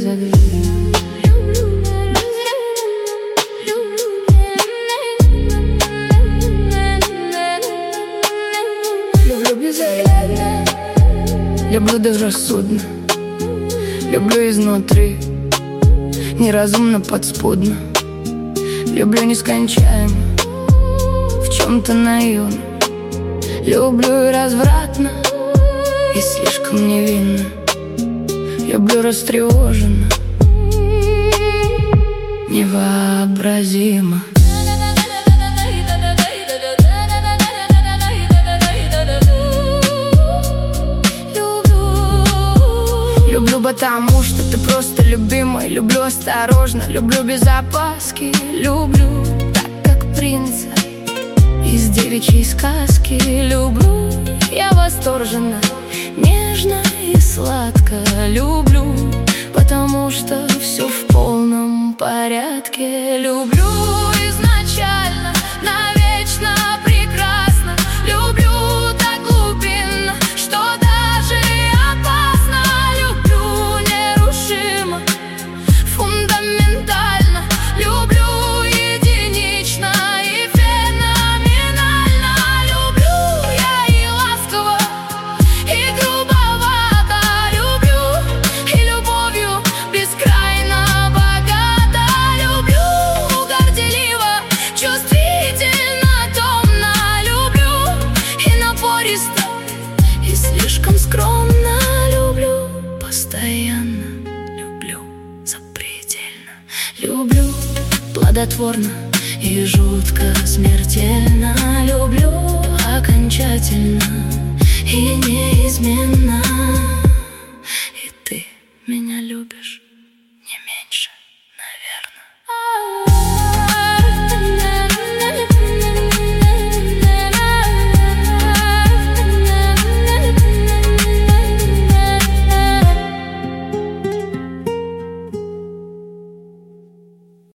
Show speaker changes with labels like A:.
A: дверью. Люблю безоглядно, люблю безрассудно, люблю изнутри, неразумно, подспудно. Люблю нескончаемо, в чем-то наивно. Люблю и развратно, и слишком невинно. Люблю растревоженно, невообразимо. Люблю потому, что ты просто любимый. Люблю осторожно, люблю без опаски. Люблю так, как принца из девичьей сказки. Люблю я восторженно, нежно и сладко. Люблю, потому что все в полном порядке. Люблю изначально, навечно прекрасно. Люблю так глубинно, что даже и опасно. Люблю нерушимо, фундаментально. Люблю единично и феноменально. Люблю я и ласково, и грубовато. Люблю и любовью бескрайно богато. Люблю горделиво, чувствительно, томно. Люблю и напористо, и слишком скромно. Люблю постоянно, люблю запредельно. Люблю плодотворно и жутко смертельно. Люблю окончательно и неизменно. И ты меня любишь.